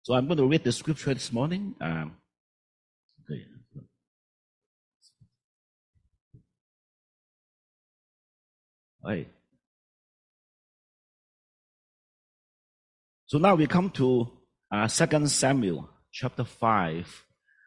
So I'm going to read the scripture this morning. Okay. Right. So now we come to 2 Samuel chapter 5.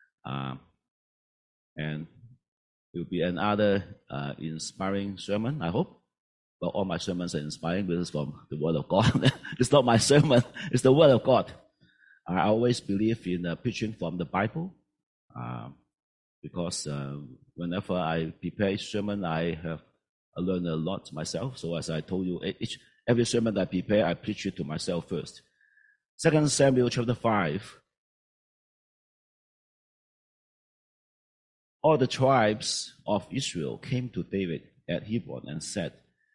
And it will be another inspiring sermon, I hope. Well, all my sermons are inspiring because it's from the Word of God. It's not my sermon, it's the Word of God. I always believe in preaching from the Bible because whenever I prepare a sermon, I learn a lot myself. So as I told you, every sermon that I prepare, I preach it to myself first. 2 Samuel chapter 5. All the tribes of Israel came to David at Hebron and said,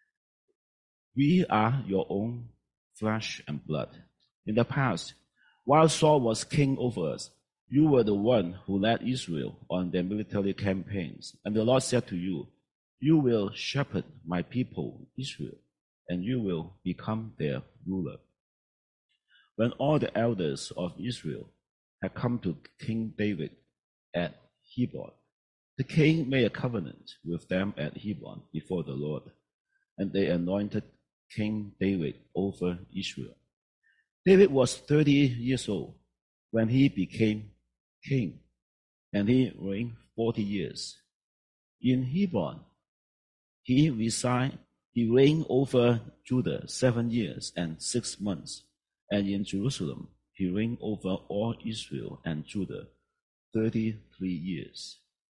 "We are your own flesh and blood. In the past, while Saul was king over us, you were the one who led Israel on their military campaigns. And the Lord said to you, you will shepherd my people Israel, and you will become their ruler." When all the elders of Israel had come to King David at Hebron, the king made a covenant with them at Hebron before the Lord, and they anointed King David over Israel. David was 30 years old when he became king, and he reigned 40 years. In Hebron, he reigned over Judah 7 years and 6 months, and in Jerusalem, he reigned over all Israel and Judah 33 years.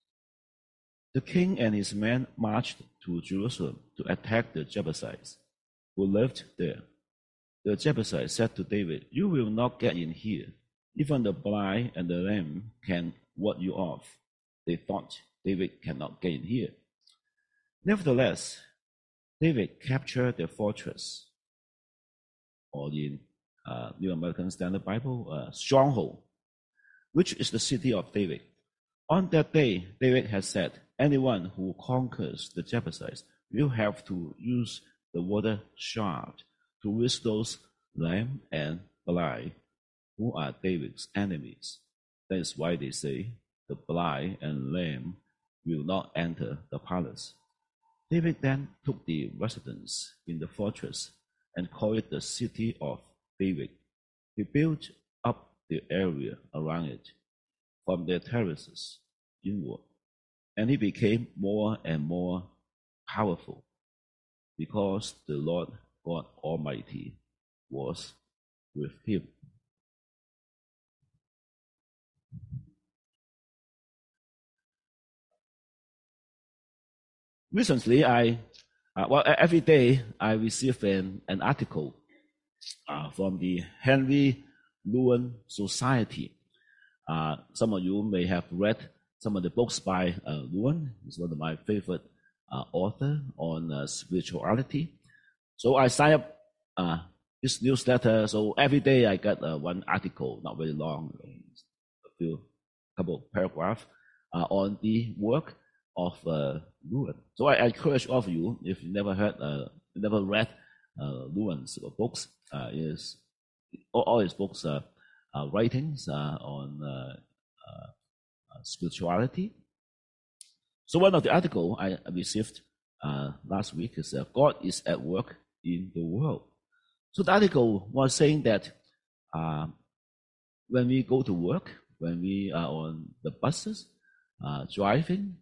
The king and his men marched to Jerusalem to attack the Jebusites who lived there. The Jebusites said to David, "You will not get in here. Even the blind and the lame can ward you off." They thought David cannot get in here. Nevertheless, David captured the fortress, or in New American Standard Bible, stronghold, which is the city of David. On that day, David has said, "Anyone who conquers the Jebusites will have to use the water shaft to reach those lame and blind who are David's enemies." That is why they say, "The blind and lame will not enter the palace." David then took the residence in the fortress and called it the City of David. He built up the area around it from the terraces inward, and he became more and more powerful because the Lord God Almighty was with him. Recently, every day I receive an article from the Henry Nouwen Society. Some of you may have read some of the books by Nouwen. He's one of my favorite authors on spirituality. So I sign up this newsletter. So every day I get one article, not very long, a couple of paragraphs on the work of Nouwen. So I encourage all of you, if you never read Nouwen's books, all his books writings on spirituality. So one of the articles I received last week is God is at work in the world. So the article was saying that when we go to work, when we are on the buses, driving,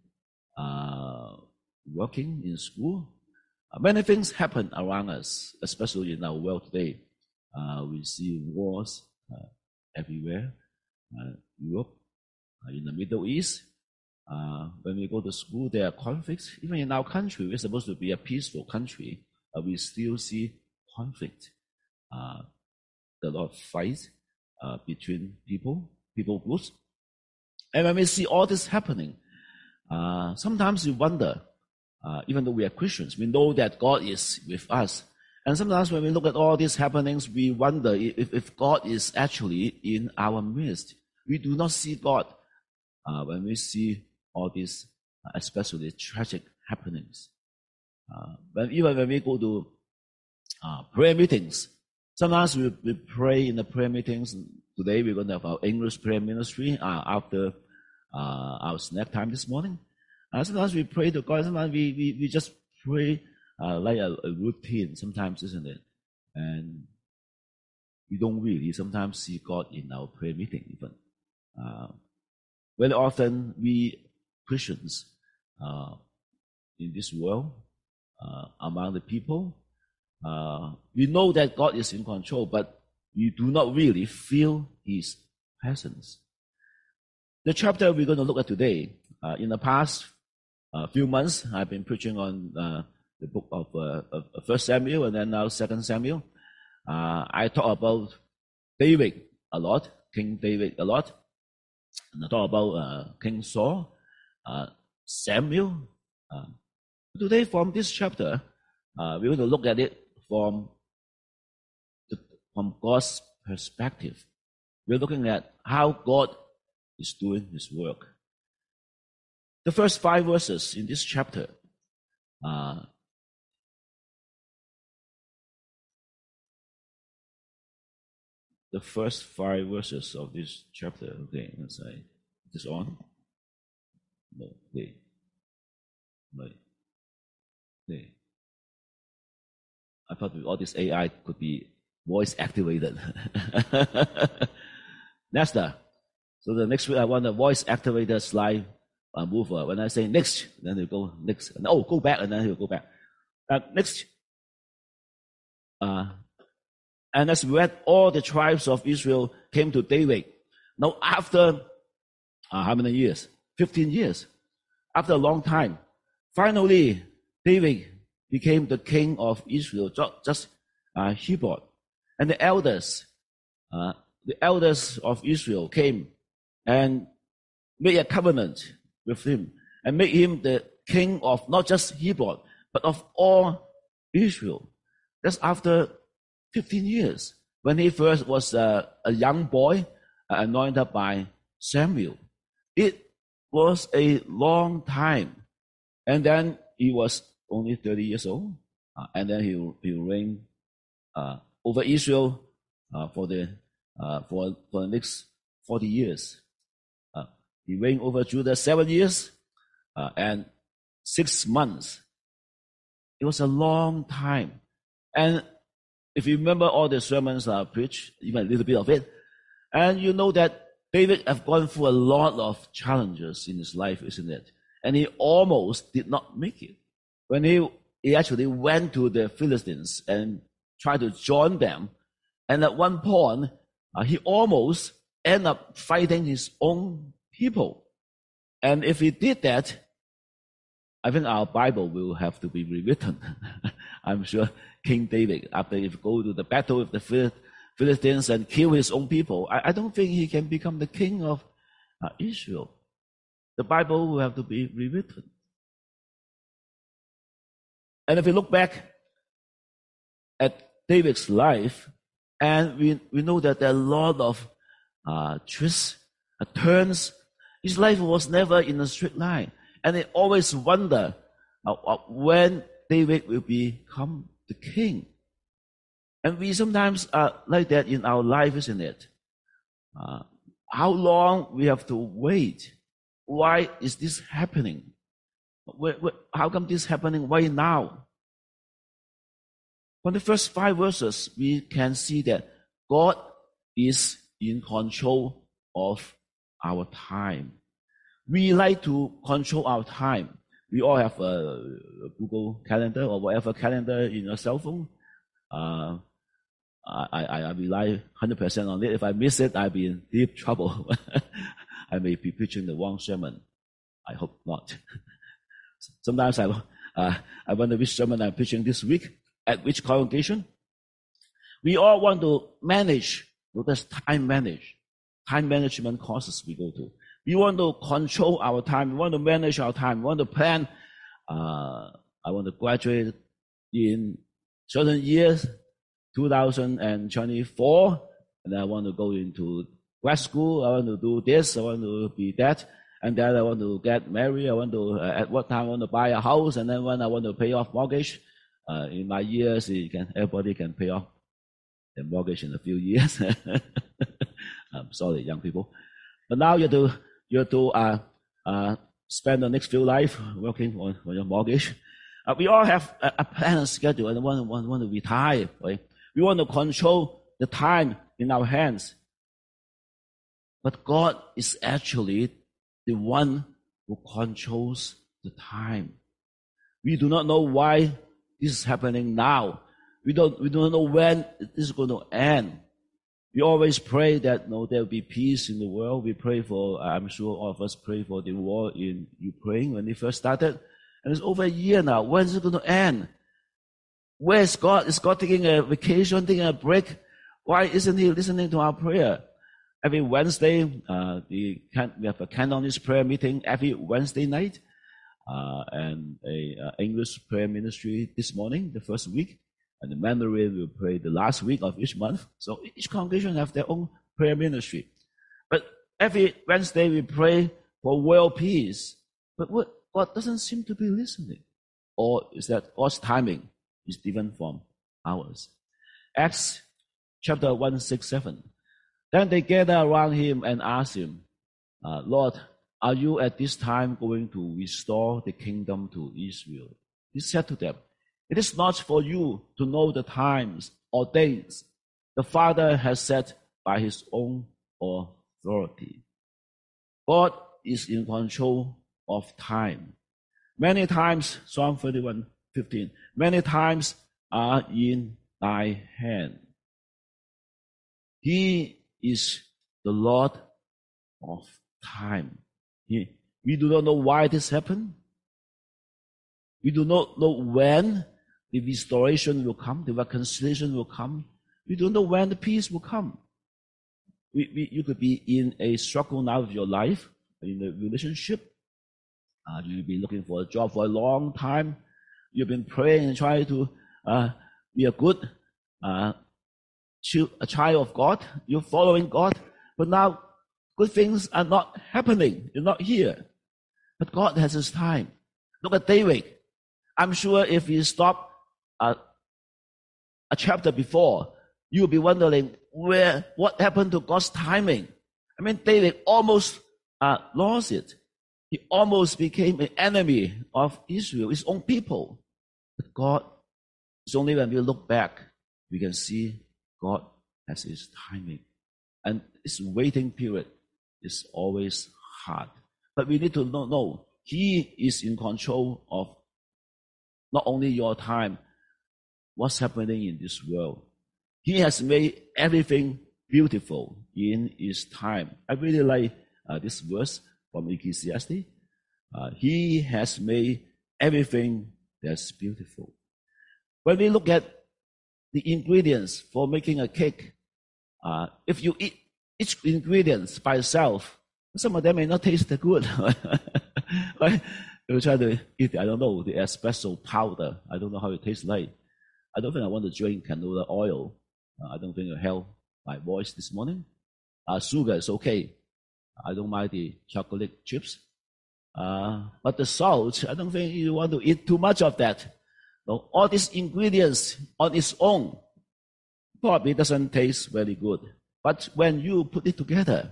working in school, many things happen around us, especially in our world today. We see wars everywhere, Europe, in the Middle East. When we go to school, there are conflicts. Even in our country, we're supposed to be a peaceful country, but we still see conflict. A lot of fights between people groups. And when we see all this happening, sometimes we wonder, even though we are Christians, we know that God is with us. And sometimes when we look at all these happenings, we wonder if God is actually in our midst. We do not see God when we see all these, especially tragic happenings. Even when we go to prayer meetings, sometimes we pray in the prayer meetings, today we're going to have our English prayer ministry after our snack time this morning. Sometimes we pray to God. Sometimes we just pray like a routine. Sometimes, isn't it? And we don't really sometimes see God in our prayer meeting even. Very often we Christians in this world, among the people, we know that God is in control, but we do not really feel His presence. The chapter we're going to look at today, in the past few months, I've been preaching on the book of 1 Samuel and then now 2 Samuel. I talk about David a lot, King David a lot. And I talk about King Saul, Samuel. Today from this chapter, we're going to look at it from God's perspective. We're looking at how God is doing His work. The first 5 verses in this chapter, the first 5 verses of this chapter. Okay, let's say, is this on? No, okay. Right. Okay. I thought with all this AI could be voice activated. Nesta. So the next week I want a voice activated slide mover. When I say next, then you go next. And, go back, and then he'll go back. Next. And as we read, all the tribes of Israel came to David. Now after how many years? 15 years. After a long time, finally David became the king of Israel. Just Hebron. And the elders of Israel came and made a covenant with him and made him the king of not just Hebron, but of all Israel. That's after 15 years, when he first was a young boy, anointed by Samuel. It was a long time. And then he was only 30 years old. And then he reigned over Israel for the next 40 years. He reigned over Judah 7 years and 6 months. It was a long time. And if you remember all the sermons I preached, even a little bit of it, and you know that David have gone through a lot of challenges in his life, isn't it? And he almost did not make it. When he actually went to the Philistines and tried to join them, and at one point, he almost ended up fighting his own people. And if he did that, I think our Bible will have to be rewritten. I'm sure King David, after he go to the battle with the Philistines and kill his own people, I don't think he can become the king of Israel. The Bible will have to be rewritten. And if we look back at David's life, and we know that there are a lot of twists, turns. His life was never in a straight line. And they always wonder when David will become the king. And we sometimes are like that in our life, isn't it? How long we have to wait? Why is this happening? How come this is happening? Why now? From the first 5 verses, we can see that God is in control of our time. We like to control our time. We all have a Google Calendar or whatever calendar in your cell phone. I rely 100% on it. If I miss it, I'll be in deep trouble. I may be preaching the wrong sermon. I hope not. Sometimes I wonder which sermon I'm preaching this week, at which congregation. We all want to manage. There's time management courses we go to. We want to control our time. We want to manage our time. We want to plan. I want to graduate in certain years, 2024, and I want to go into grad school. I want to do this. I want to be that. And then I want to get married. I want to, at what time I want to buy a house. And then when I want to pay off mortgage, in my years, everybody can pay off the mortgage in a few years. Sorry, young people. But now you have to spend the next few life working on your mortgage. We all have a plan and schedule and want to retire, right? We want to control the time in our hands. But God is actually the one who controls the time. We do not know why this is happening now. We don't know when this is going to end. We always pray that there will be peace in the world. We pray for, I'm sure all of us pray for the war in Ukraine when it first started. And it's over a year now. When is it going to end? Where is God? Is God taking a vacation, taking a break? Why isn't He listening to our prayer? Every Wednesday, we have a Cantonese prayer meeting every Wednesday night, and a English prayer ministry this morning, the first week, and the Mandarin will pray the last week of each month. So each congregation have their own prayer ministry. But every Wednesday we pray for world peace. But God doesn't seem to be listening. Or is that God's timing is different from ours? Acts chapter 167. Then they gathered around him and asked him, Lord, are you at this time going to restore the kingdom to Israel? He said to them, it is not for you to know the times or days the Father has set by his own authority. God is in control of time. Many times, Psalm 31:15, many times are in thy hand. He is the Lord of time. We do not know why this happened. We do not know when the restoration will come, the reconciliation will come. We don't know when the peace will come. You could be in a struggle now with your life, in a relationship. You've been looking for a job for a long time. You've been praying and trying to be a good a child of God. You're following God. But now good things are not happening. You're not here. But God has his time. Look at David. I'm sure if you stop a chapter before, you'll be wondering what happened to God's timing. I mean, David almost lost it. He almost became an enemy of Israel, his own people. But God, it's only when we look back, we can see God has his timing. And this waiting period is always hard. But we need to know he is in control of not only your time, what's happening in this world. He has made everything beautiful in his time. I really like this verse from Ecclesiastes. He has made everything that's beautiful. When we look at the ingredients for making a cake, if you eat each ingredient by itself, some of them may not taste that good. Right? You try to eat, I don't know, the espresso powder. I don't know how it tastes like. I don't think I want to drink canola oil. I don't think it'll help my voice this morning. Sugar is okay. I don't mind the chocolate chips. But the salt, I don't think you want to eat too much of that. No, all these ingredients on its own probably doesn't taste very good. But when you put it together,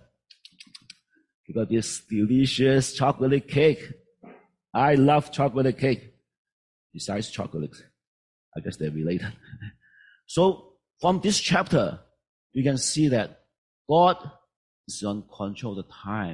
you got this delicious chocolate cake. I love chocolate cake. Besides chocolate, I guess they're related. So from this chapter, you can see that God is on control of the time.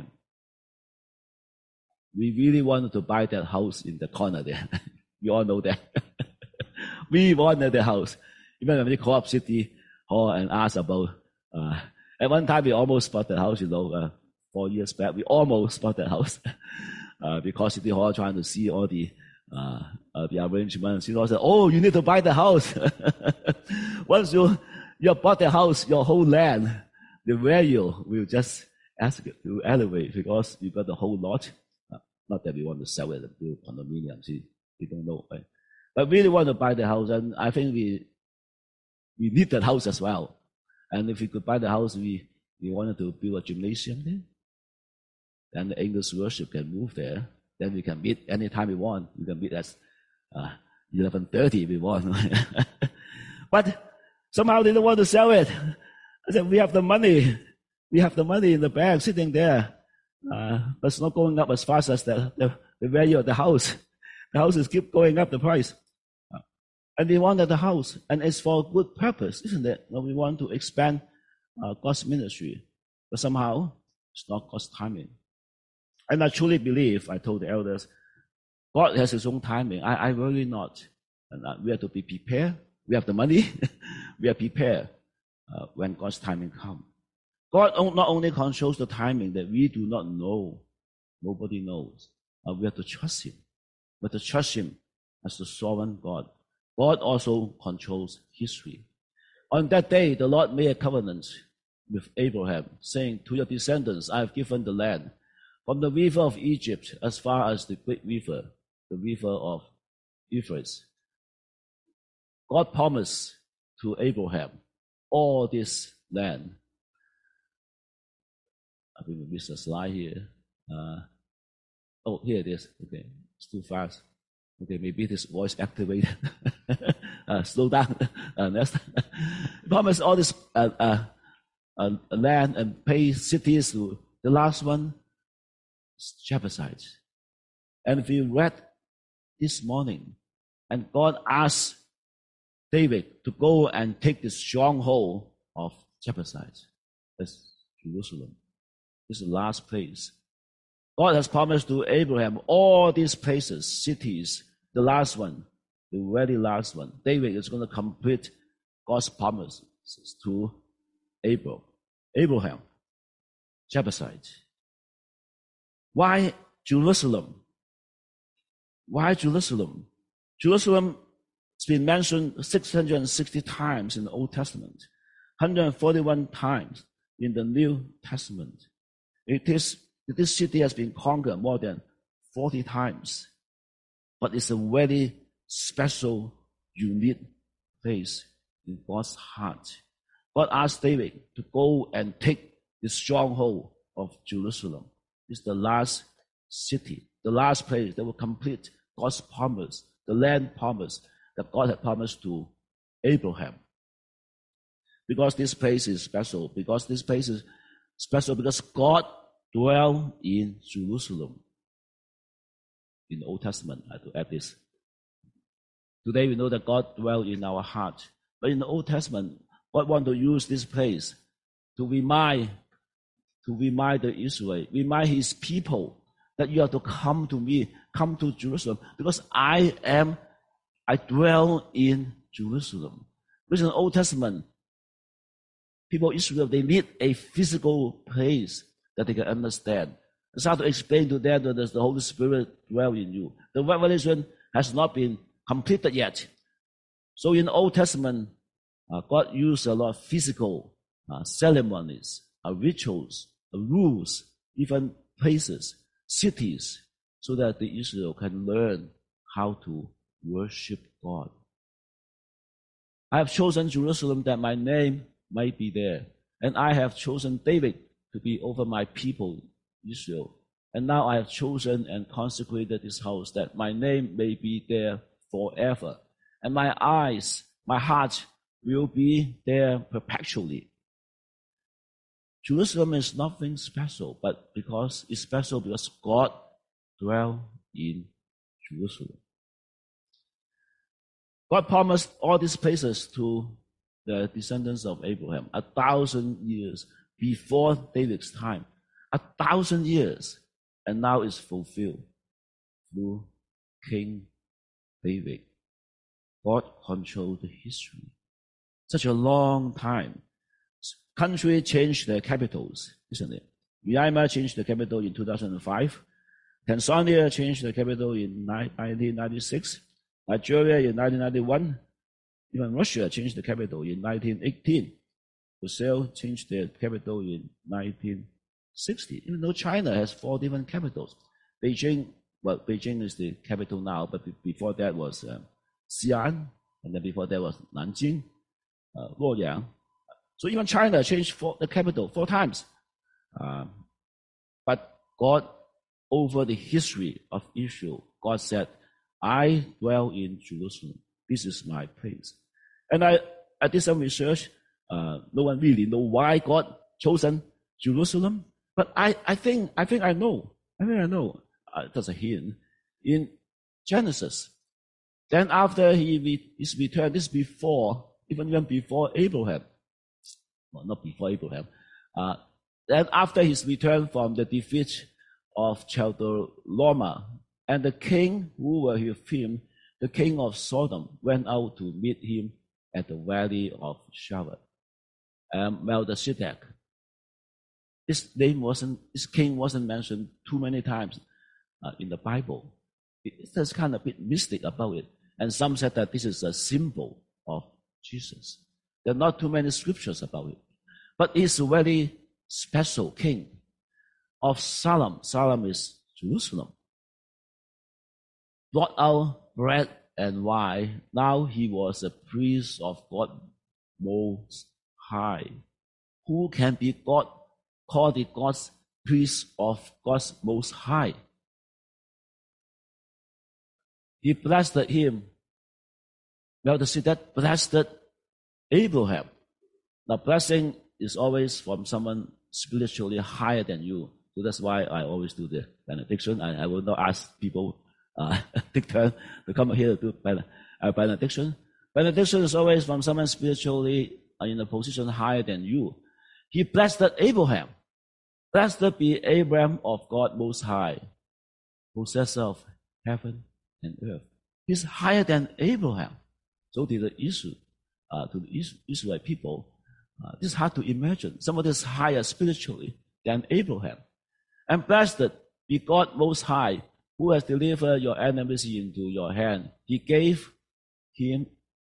We really wanted to buy that house in the corner there. You all know that. We wanted the house. Even when we call up City Hall and ask about, at one time we almost bought the house, 4 years back. We almost bought the house. Because City Hall trying to see all the arrangements. City Hall said, oh, you need to buy the house. Once you bought the house, your whole land, the value will just ask you to elevate because you got the whole lot. Not that we want to sell it and build condominiums. We don't know. Right? But we really want to buy the house, and I think we need that house as well. And if we could buy the house, we wanted to build a gymnasium there. Then the English worship can move there. Then we can meet anytime we want. We can meet at 11:30 if we want. But somehow they don't want to sell it. I said, we have the money. We have the money in the bank sitting there, but it's not going up as fast as the value of the house. The houses keep going up, the price. And we wanted the house, and it's for a good purpose, isn't it? Well, we want to expand God's ministry, but somehow it's not God's timing. And I truly believe, I told the elders, God has his own timing. I really not. And we have to be prepared. We have the money. We are prepared when God's timing comes. God not only controls the timing that we do not know. Nobody knows. We have to trust him. We have to trust him as the sovereign God. God also controls history. On that day, the Lord made a covenant with Abraham, saying, to your descendants, I have given the land, from the river of Egypt as far as the great river, the river of Euphrates. God promised to Abraham all this land. I think we missed a slide here. Here it is. Okay, it's too fast. Okay, maybe this voice activated. Slow down. Next. Promise all this land and pay cities to the last one, Jebusites. And if you read this morning, and God asked David to go and take the stronghold of Jebusites. That's Jerusalem. This is the last place. God has promised to Abraham all these places, cities, the last one, the very last one. David is going to complete God's promises to Abraham, Jebusite. Why Jerusalem? Why Jerusalem? Jerusalem has been mentioned 660 times in the Old Testament, 141 times in the New Testament. This city has been conquered more than 40 times, but it's a very special, unique place in God's heart. God asked David to go and take the stronghold of Jerusalem. It's the last city, the last place that will complete God's promise, the land promise that God had promised to Abraham. Because this place is special, because God dwell in Jerusalem. In the Old Testament, I have to add this. Today we know that God dwell in our heart. But in the Old Testament, God want to use this place to remind the Israel, remind his people that you have to come to me, come to Jerusalem, because I dwell in Jerusalem. Because in the Old Testament, people of Israel, they need a physical place that they can understand. It's hard to explain to them that the Holy Spirit dwell in you. The revelation has not been completed yet. So in the Old Testament, God used a lot of physical ceremonies, rituals, rules, even places, cities, so that the Israel can learn how to worship God. I have chosen Jerusalem that my name might be there, and I have chosen David to be over my people, Israel. And now I have chosen and consecrated this house that my name may be there forever. And my eyes, my heart will be there perpetually. Jerusalem is nothing special, but because it's special because God dwells in Jerusalem. God promised all these places to the descendants of Abraham 1,000 years before David's time. 1,000 years, and now it's fulfilled through King David. God controlled the history. Such a long time. Country changed their capitals, isn't it? Myanmar changed the capital in 2005. Tanzania changed the capital in 1996. Nigeria in 1991. Even Russia changed the capital in 1918. Brazil changed their capital in 1960. Even though China has 4 different capitals. Beijing is the capital now, but before that was Xi'an, and then before that was Nanjing, Luoyang. So even China changed the capital 4 times. But God, over the history of Israel, God said, I dwell in Jerusalem. This is my place. And I did some research. No one really knows why God chosen Jerusalem? But I think I know. That's a hint. In Genesis, then after his return, this before, even before Abraham. Well, not before Abraham. Then after his return from the defeat of Chedorlaomer, and the king who were with him, the king of Sodom, went out to meet him at the valley of Shaveh. Melchizedek. This king wasn't mentioned too many times in the Bible. There's kind of a bit mystic about it. And some said that this is a symbol of Jesus. There are not too many scriptures about it. But he's a very special king of Salem. Salem is Jerusalem. Brought out bread and wine. Now he was a priest of God Most High. Who can be called the God's priest of God's Most High? He blessed him. Melchizedek blessed Abraham. Now, blessing is always from someone spiritually higher than you. So that's why I always do the benediction. I will not ask people take turn to come here to do benediction. Benediction is always from someone spiritually in a position higher than you. He blessed Abraham. Blessed be Abraham of God Most High, possessor of heaven and earth. He's higher than Abraham. So to the Israelite people, this is hard to imagine. Somebody is higher spiritually than Abraham. And blessed be God Most High, who has delivered your enemies into your hand. He gave him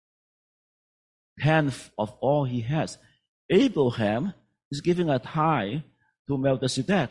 tenth of all he has. Abraham is giving a tithe to Melchizedek.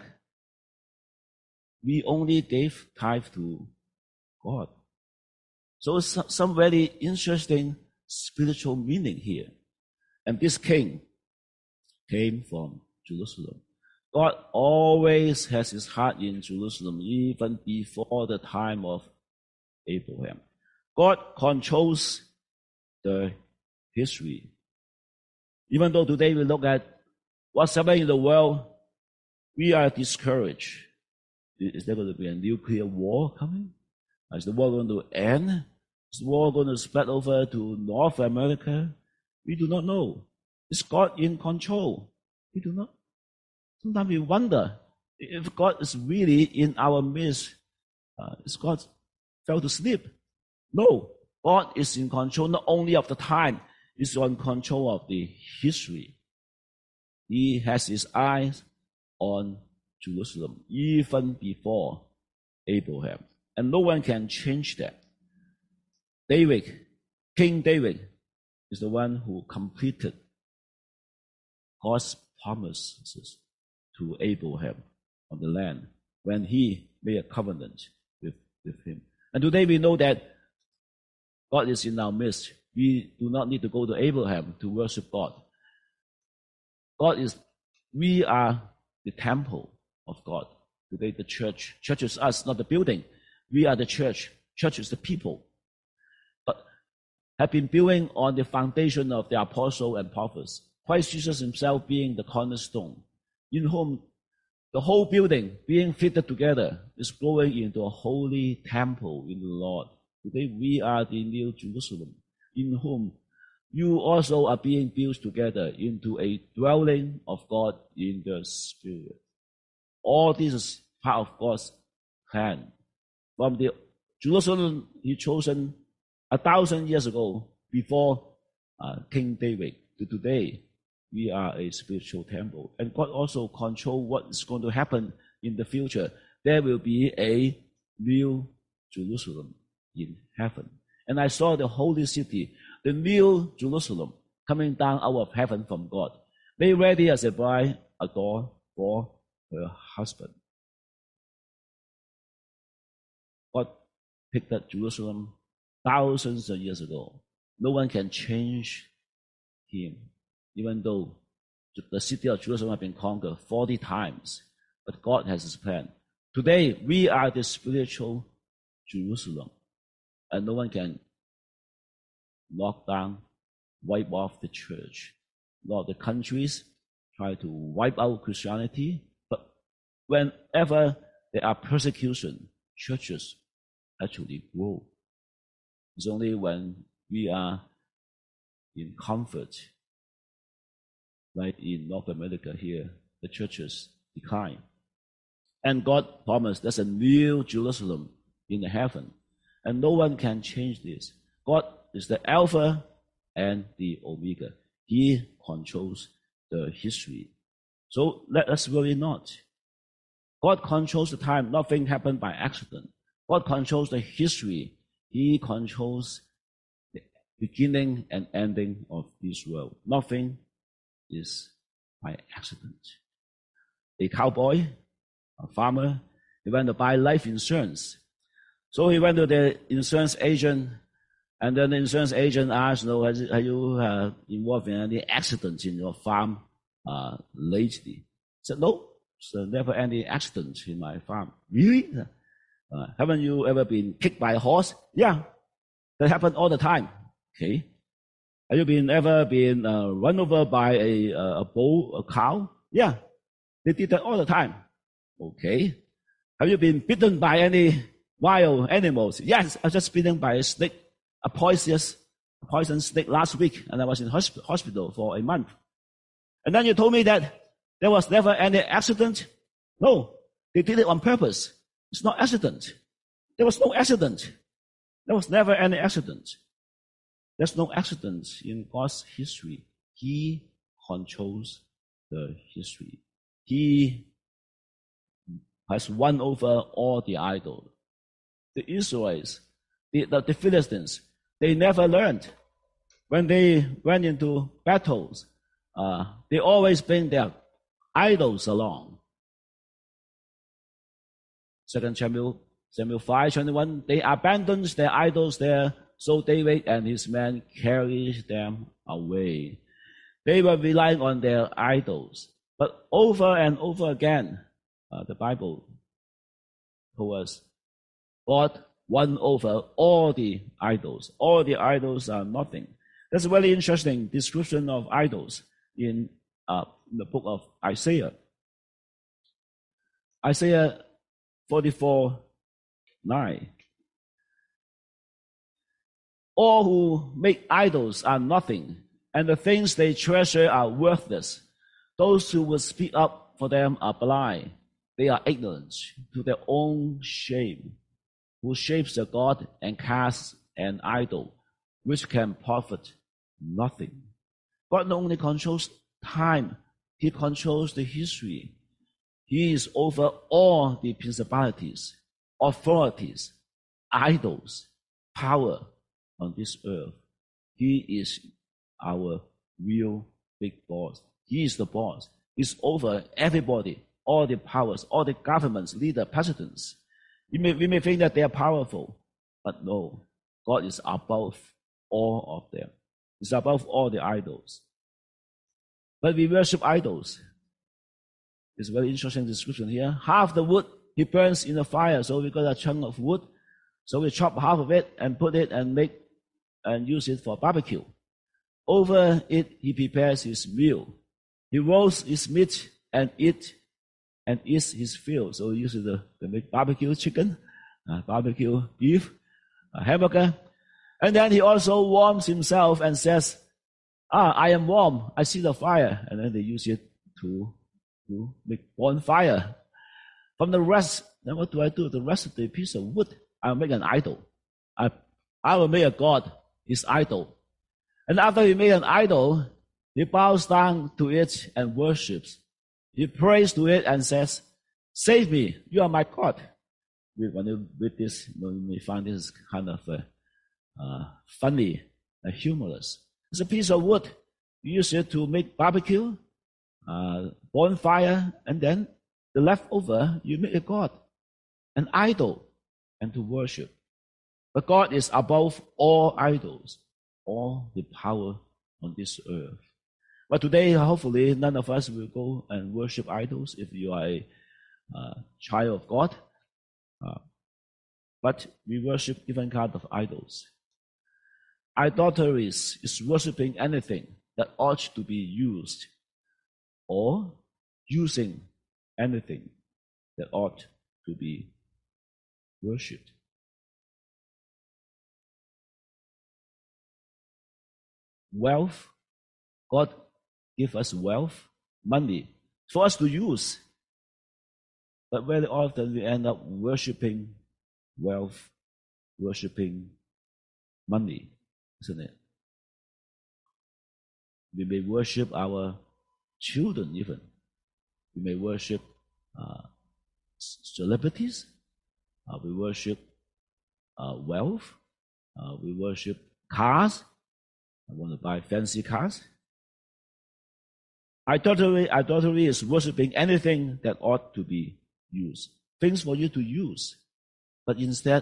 We only gave tithe to God. So some very interesting spiritual meaning here. And this king came from Jerusalem. God always has his heart in Jerusalem, even before the time of Abraham. God controls the history. Even though today we look at what's happening in the world, we are discouraged. Is there going to be a nuclear war coming? Is the war going to end? Is the war going to spread over to North America? We do not know. Is God in control? We do not. Sometimes we wonder if God is really in our midst. Is God fell to sleep? No. God is in control not only of the time, He's in control of the history. He has his eyes on Jerusalem, even before Abraham. And no one can change that. King David, is the one who completed God's promises to Abraham on the land when he made a covenant with him. And today we know that God is in our midst. We do not need to go to Abraham to worship God. We are the temple of God. Today the church is us, not the building. We are the church. Church is the people. But have been building on the foundation of the apostle and prophets. Christ Jesus himself being the cornerstone, in whom the whole building being fitted together is growing into a holy temple in the Lord. Today we are the new Jerusalem, in whom you also are being built together into a dwelling of God in the Spirit. All this is part of God's plan. From the Jerusalem he chosen 1,000 years ago, before King David, to today, we are a spiritual temple. And God also controls what is going to happen in the future. There will be a new Jerusalem in heaven. And I saw the holy city, the new Jerusalem, coming down out of heaven from God, made ready as a bride adorned for her husband. God picked up Jerusalem thousands of years ago. No one can change him, even though the city of Jerusalem has been conquered 40 times. But God has his plan. Today, we are the spiritual Jerusalem. And no one can knock down, wipe off the church. Not the countries try to wipe out Christianity. But whenever there are persecution, churches actually grow. It's only when we are in comfort, like in North America here, the churches decline. And God promised there's a new Jerusalem in the heaven. And no one can change this. God is the Alpha and the Omega. He controls the history. So let us worry not. God controls the time. Nothing happened by accident. God controls the history. He controls the beginning and ending of this world. Nothing is by accident. A cowboy, a farmer, he went to buy life insurance. So he went to the insurance agent, and then the insurance agent asked, are you involved in any accidents in your farm lately? He said, no, there's never any accidents in my farm. Really? Haven't you ever been kicked by a horse? Yeah, that happens all the time. Okay. Have you ever been run over by a bull, a cow? Yeah, they did that all the time. Okay. Have you been bitten by any wild animals? Yes, I was just bitten by a snake, a poison snake last week, and I was in hospital for a month. And then you told me that there was never any accident. No, they did it on purpose. It's not accident. There was no accident. There was never any accident. There's no accident in God's history. He controls the history. He has won over all the idols. The Israelites, the Philistines, they never learned. When they went into battles, they always bring their idols along. 2 Samuel 5:21, they abandoned their idols there, so David and his men carried them away. They were relying on their idols. But over and over again, the Bible told us, God won over all the idols. All the idols are nothing. That's a very interesting description of idols in the book of Isaiah. Isaiah 44:9. All who make idols are nothing, and the things they treasure are worthless. Those who will speak up for them are blind. They are ignorant to their own shame. Who shapes a god and casts an idol, which can profit nothing. God not only controls time, He controls the history. He is over all the principalities, authorities, idols, power on this earth. He is our real big boss. He is the boss. He's over everybody, all the powers, all the governments, leaders, presidents. We may think that they are powerful, but no, God is above all of them. He's above all the idols. But we worship idols. It's a very interesting description here. Half the wood He burns in the fire, so we got a chunk of wood. So we chop half of it and put it and use it for barbecue. Over it He prepares His meal. He roasts His meat and eats His fill. So He uses to make barbecue chicken, barbecue beef, hamburger. And then He also warms Himself and says, I am warm, I see the fire. And then they use it to make bonfire. From the rest, then what do I do? The rest of the piece of wood, I'll make an idol. I will make a god, His idol. And after He made an idol, He bows down to it and worships. He prays to it and says, save me, you are my God. When you read this, you may find this kind of funny, humorous. It's a piece of wood. You use it to make barbecue, bonfire, and then the leftover, you make a god, an idol, and to worship. But God is above all idols, all the power on this earth. But today, hopefully, none of us will go and worship idols if you are a child of God. But we worship different kinds of idols. Idolatry is worshiping anything that ought to be used or using anything that ought to be worshipped. Wealth, God give us wealth, money, for us to use. But very often we end up worshipping wealth, worshipping money, isn't it? We may worship our children even. We may worship celebrities. We worship wealth. We worship cars. I want to buy fancy cars. Idolatry is worshiping anything that ought to be used. Things for you to use. But instead,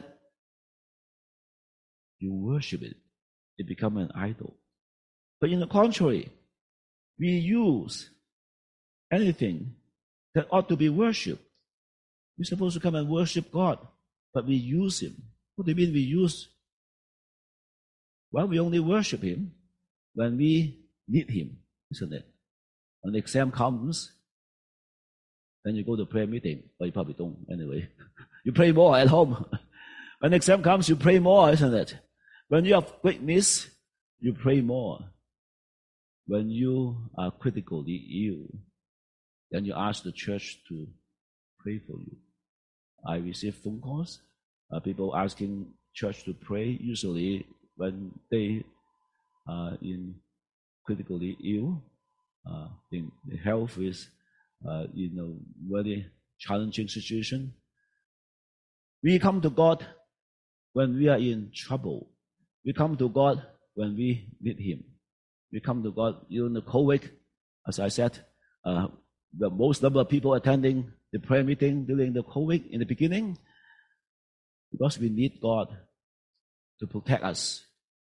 you worship it. It becomes an idol. But in the contrary, we use anything that ought to be worshipped. We're supposed to come and worship God, but we use Him. What do you mean we use? Well, we only worship Him when we need Him, isn't it? When the exam comes, then you go to prayer meeting. But you probably don't anyway. You pray more at home. When the exam comes, you pray more, isn't it? When you have weakness, you pray more. When you are critically ill, then you ask the church to pray for you. I receive phone calls, people asking church to pray, usually when they are in critically ill, in health is, very challenging situation. We come to God when we are in trouble. We come to God when we need Him. We come to God during the COVID, as I said, the most number of people attending the prayer meeting during the COVID in the beginning, because we need God to protect us.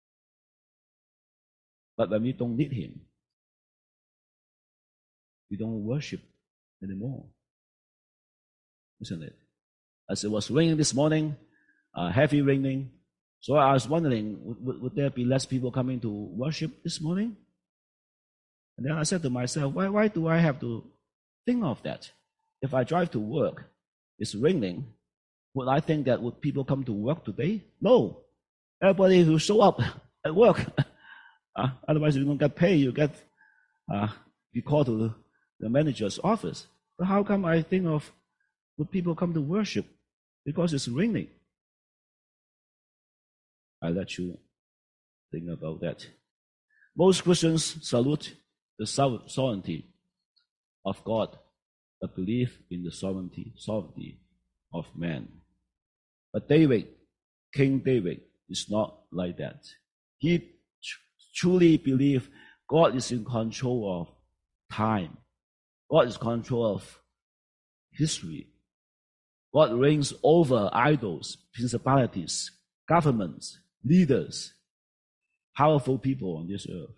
But when we don't need Him, we don't worship anymore, isn't it? As it was raining this morning, heavy raining, so I was wondering, would there be less people coming to worship this morning? And then I said to myself, why do I have to think of that? If I drive to work, it's raining, would I think that would people come to work today? No. Everybody will show up at work. Otherwise you don't get paid, you get be called to the manager's office. But how come I think of would people come to worship? Because it's raining. I let you think about that. Most Christians salute the sovereignty of God, but believe in the sovereignty of man. But King David, is not like that. He truly believed God is in control of time. God is in control of history. God reigns over idols, principalities, governments, leaders, powerful people on this earth.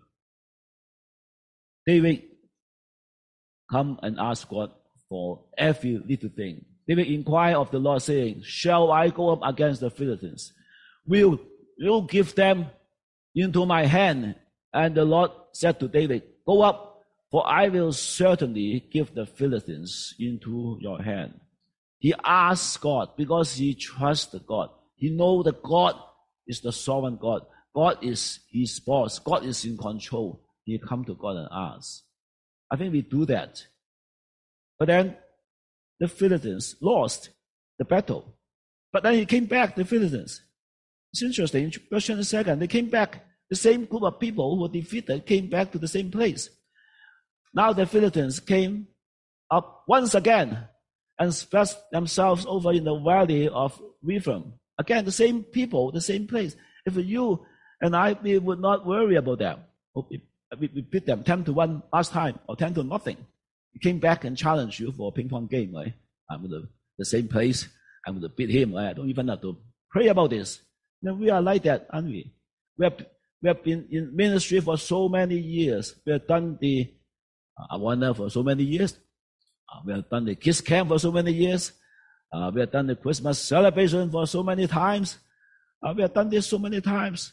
David come and ask God for every little thing. David inquired of the Lord, saying, "Shall I go up against the Philistines? Will you give them into my hand?" And the Lord said to David, "Go up, for I will certainly give the Philistines into your hand." He asked God because he trusts God. He knows that God is the sovereign God. God is his boss. God is in control. He come to God and ask. I think we do that. But then the Philistines lost the battle. But then he came back, the Philistines. It's interesting. In verse 22, they came back. The same group of people who were defeated came back to the same place. Now the Philistines came up once again and spread themselves over in the valley of Rephaim. Again, the same people, the same place. If you and I, we would not worry about them. We beat them 10-1 last time, or 10-0. He came back and challenged you for a ping pong game, right? I'm in the same place. I'm going to beat him. Right? I don't even have to pray about this. Then we are like that, aren't we? We have been in ministry for so many years. We have done the Wonder for so many years. We have done the kids camp for so many years. We have done the Christmas celebration for so many times. We have done this so many times.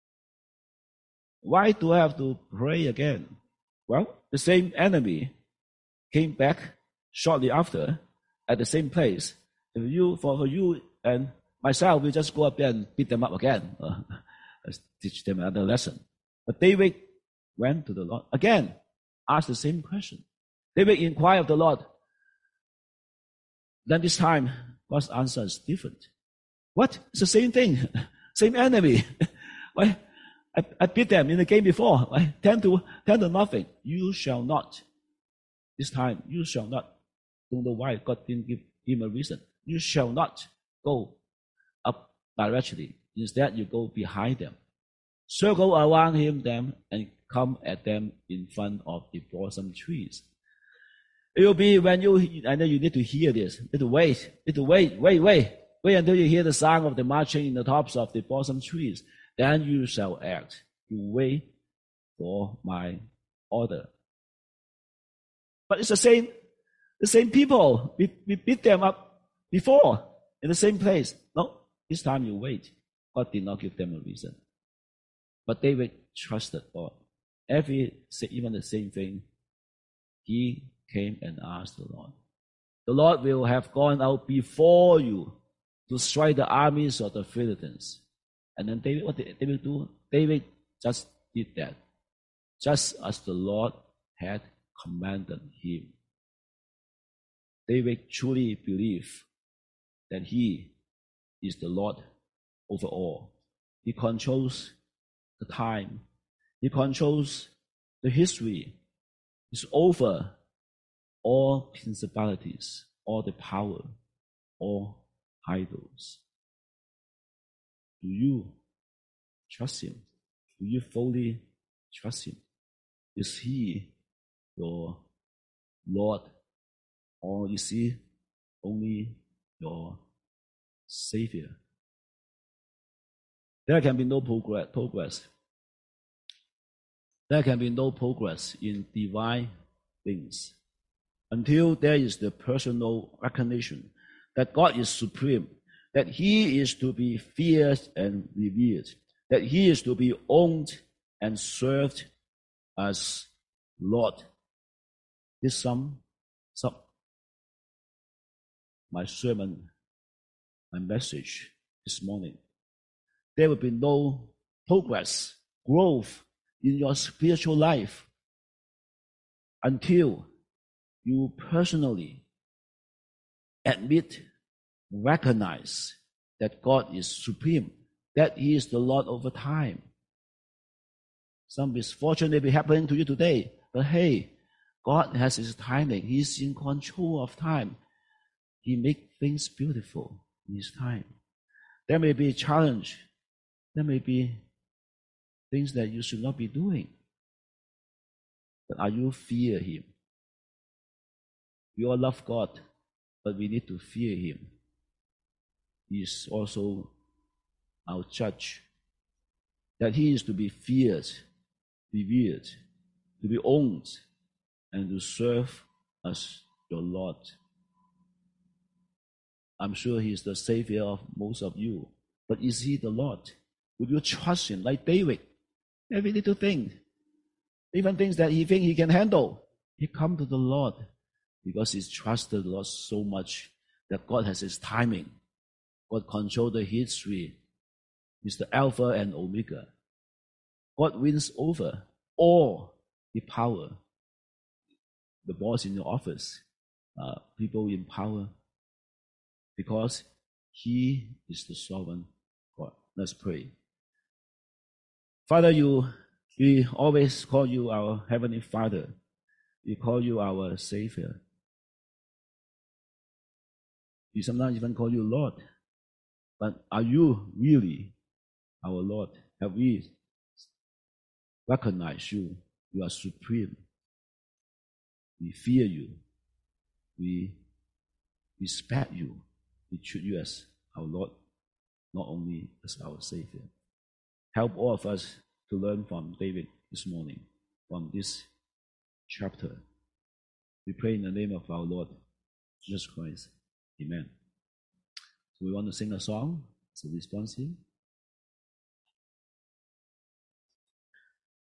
Why do I have to pray again? Well, the same enemy came back shortly after at the same place, for you and myself, we just go up there and beat them up again, teach them another lesson. But David went to the Lord again, asked the same question. David inquired of the Lord. Then this time, God's answer is different. What? It's the same thing, same enemy. Why? I beat them in the game before. 10 to nothing. You shall not. This time, you shall not. Don't know why God didn't give him a reason. You shall not go up directly. Instead, you go behind them. Circle around them and come at them in front of the blossom trees. It will be when I know you need to hear this. You need to wait. Wait until you hear the sound of the marching in the tops of the blossom trees. Then you shall act. You wait for my order. But it's the same people. We beat them up before in the same place. No, this time you wait. God did not give them a reason. But David trusted God. Even the same thing, he came and asked the Lord. The Lord will have gone out before you to strike the armies of the Philistines. And then David, what did David do? David just did that, just as the Lord had commanded him. David truly believed that he is the Lord over all. He controls the time. He controls the history. He's over all principalities, all the power, all idols. Do you trust him? Do you fully trust him? Is he your Lord, or is he only your Savior? There can be no progress. There can be no progress in divine things until there is the personal recognition that God is supreme, that he is to be feared and revered, that he is to be owned and served as Lord. This sum my sermon, my message this morning. There will be no progress, growth in your spiritual life until you personally admit, recognize that God is supreme, that he is the Lord over time. Some misfortune may be happening to you today, but hey, God has his timing. He's in control of time. He makes things beautiful in his time. There may be a challenge. There may be things that you should not be doing. But are you fear him? We all love God, but we need to fear him. He is also our judge. That he is to be feared, revered, to be owned, and to serve as your Lord. I'm sure he is the Savior of most of you. But is he the Lord? Would you trust him like David? Every little thing, even things that he thinks he can handle, he come to the Lord because he's trusted the Lord so much that God has his timing. God controls the history. He's the Alpha and Omega. God wins over all the power. The boss in your office, people in power, because he is the sovereign God. Let's pray. Father, we always call you our Heavenly Father. We call you our Savior. We sometimes even call you Lord. But are you really our Lord? Have we recognized you? You are supreme. We fear you. We respect you. We treat you as our Lord, not only as our Savior. Help all of us to learn from David this morning, from this chapter. We pray in the name of our Lord Jesus Christ. Amen. So we want to sing a song as a response here.